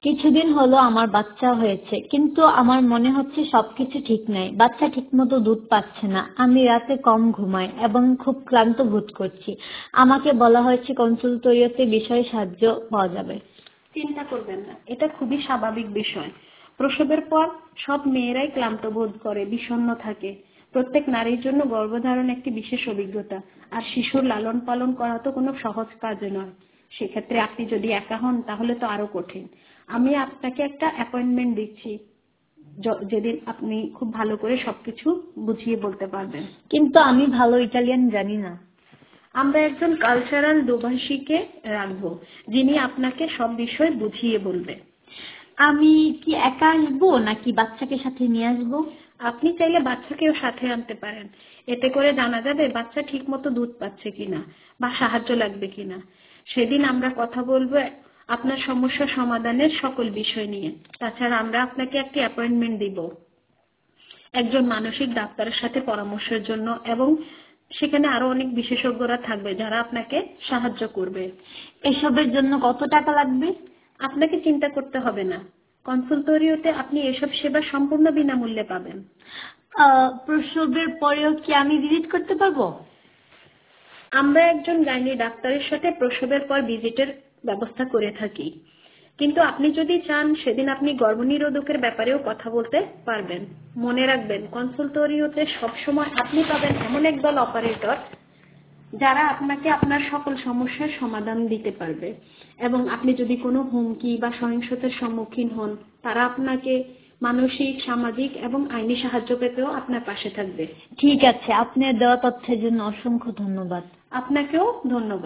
কিছুদিন হলো আমার বাচ্চা হয়েছে, কিন্তু আমার মনে হচ্ছে সবকিছু ঠিক নাই। বাচ্চা ঠিকমতো দুধ পাচ্ছে না, আমি রাতে কম ঘুমাই এবং খুব ক্লান্ত বোধ করছি। আমাকে বলা হয়েছে কনসালটেন্সিতে বিষয়ে সাহায্য পাওয়া যাবে। চিন্তা করবেন না, এটা খুবই স্বাভাবিক বিষয়। প্রসবের পর সব মেয়েরাই ক্লান্ত বোধ করে, বিষণ্ণ থাকে। প্রত্যেক নারীর জন্য গর্ভধারণ একটি বিশেষ অভিজ্ঞতা, আর শিশুর লালন পালন করা তো কোনো সহজ কাজ নয়। সেক্ষেত্রে আপনি যদি একা হন তাহলে তো আরো কঠিন। আমি আপনাকে একটা অ্যাপয়েন্টমেন্ট দিচ্ছি, যেদিন আপনি খুব ভালো করে সবকিছু বুঝিয়ে বলতে পারবেন। কিন্তু আমি ভালো ইটালিয়ান জানি না। আমরা একজন কালচারাল দোভাষীকে রাখবো, যিনি আপনাকে সব বিষয় বুঝিয়ে বলবে। আমি কি একা আসবো নাকি বাচ্চাকে সাথে নিয়ে আসবো? আপনি চাইলে বাচ্চাকেও সাথে আনতে পারেন। এতে করে জানা যাবে বাচ্চা ঠিক মতো দুধ পাচ্ছে কিনা বা সাহায্য লাগবে কিনা। সেদিন আমরা কথা বলবো আপনার সমস্যা সমাধানের সকল বিষয় নিয়ে। তাছাড়া আমরা আপনাকে একটি অ্যাপয়েন্টমেন্ট দিব একজন মানসিক ডাক্তারের সাথে পরামর্শের জন্য, এবং সেখানে আরো অনেক বিশেষজ্ঞরা থাকবে যারা আপনাকে সাহায্য করবে। এসবের জন্য কত টাকা লাগবে? আপনাকে চিন্তা করতে হবে না, কনসালটেন্সিতে আপনি এসব সেবা সম্পূর্ণ বিনামূল্যে পাবেন। প্রসবের পরেও কি আমি ভিজিট করতে পারবো? আমরা একজন গাইনি ডাক্তারের সাথে প্রসবের পর ভিজিটের ব্যবস্থা করে থাকি, কিন্তু আপনি যদি চান সেদিন আপনি গর্ভনিরোধকের ব্যাপারেও কথা বলতে পারবেন। মনে রাখবেন, কনসালটেন্সিতে সবসময় আপনি পাবেন এমন একদল অপারেটর যারা আপনাকে আপনার সকল সমস্যার সমাধান দিতে পারবে, এবং আপনি যদি কোনো হুমকি বা সহিংসতার সম্মুখীন হন তারা আপনাকে মানসিক, সামাজিক এবং আইনি সাহায্য পেতেও আপনার পাশে থাকবে। ঠিক আছে, আপনার দেওয়া তথ্যের জন্য অসংখ্য ধন্যবাদ। আপনাকেও ধন্যবাদ।